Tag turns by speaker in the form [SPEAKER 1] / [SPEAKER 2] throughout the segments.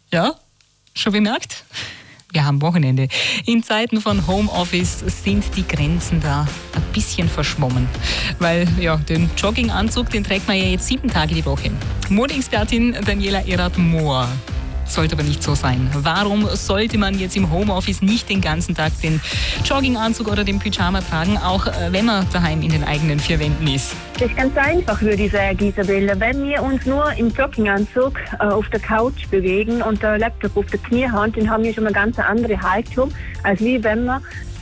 [SPEAKER 1] Ja, schon bemerkt? Wir haben Wochenende. In Zeiten von Homeoffice sind die Grenzen da ein bisschen verschwommen. Weil ja, den Jogginganzug, den trägt man ja jetzt 7 Tage die Woche. Modeexpertin Daniela Erath-Mohr. Sollte aber nicht so sein. Warum sollte man jetzt im Homeoffice nicht den ganzen Tag den Jogginganzug oder den Pyjama tragen, auch wenn man daheim in den eigenen 4 Wänden ist?
[SPEAKER 2] Das ist ganz einfach, würde ich sagen, Isabella. Wenn wir uns nur im Jogginganzug auf der Couch bewegen und der Laptop auf der Knie haben, dann haben wir schon eine ganz andere Haltung, als wie wenn wir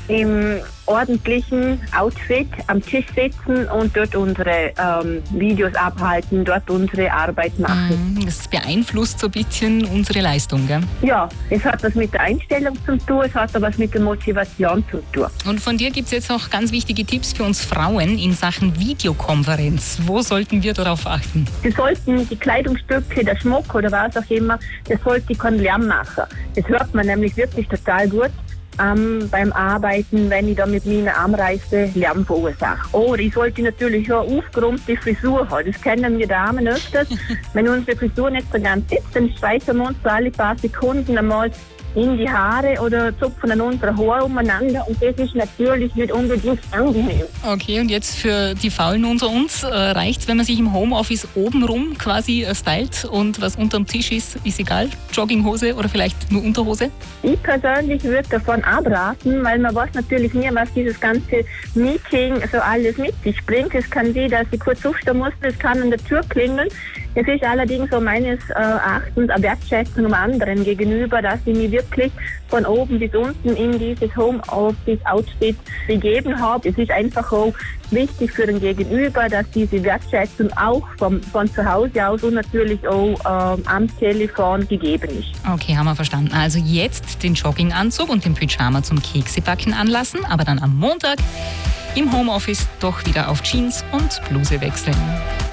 [SPEAKER 2] im ordentlichen Outfit am Tisch sitzen und dort unsere Videos abhalten, dort unsere Arbeit machen.
[SPEAKER 1] Das beeinflusst so ein bisschen unsere Leistung, gell?
[SPEAKER 2] Ja, es hat was mit der Einstellung zu tun, es hat aber was mit der Motivation zu tun.
[SPEAKER 1] Und von dir gibt es jetzt auch ganz wichtige Tipps für uns Frauen in Sachen Videokonferenz. Wo sollten wir darauf achten?
[SPEAKER 2] Sie sollten die Kleidungsstücke, der Schmuck oder was auch immer, das sollte keinen Lärm machen. Das hört man nämlich wirklich total gut beim Arbeiten, wenn ich da mit meiner Armreise Lärm verursache. Oder ich sollte natürlich auch aufgeräumte Frisur haben. Das kennen wir Damen öfters. Wenn unsere Frisur nicht so ganz sitzt, dann streichen wir uns so alle paar Sekunden einmal in die Haare oder zupfen an unsere Haare umeinander und das ist natürlich nicht unbedingt angenehm.
[SPEAKER 1] Okay, und jetzt für die Faulen unter uns, reicht es, wenn man sich im Homeoffice obenrum quasi stylt und was unterm Tisch ist egal? Jogginghose oder vielleicht nur Unterhose?
[SPEAKER 2] Ich persönlich würde davon abraten, weil man weiß natürlich nie, was dieses ganze Meeting so alles mit sich bringt. Es kann sein, dass ich kurz aufstehen muss, es kann an der Tür klingeln. Es ist allerdings so meines Erachtens eine Wertschätzung dem anderen gegenüber, dass ich mich wirklich von oben bis unten in dieses Homeoffice-Outfit begeben habe. Es ist einfach auch wichtig für den Gegenüber, dass diese Wertschätzung auch von zu Hause aus und natürlich auch am Telefon gegeben ist.
[SPEAKER 1] Okay, haben wir verstanden. Also jetzt den Jogginganzug und den Pyjama zum Keksebacken anlassen, aber dann am Montag im Homeoffice doch wieder auf Jeans und Bluse wechseln.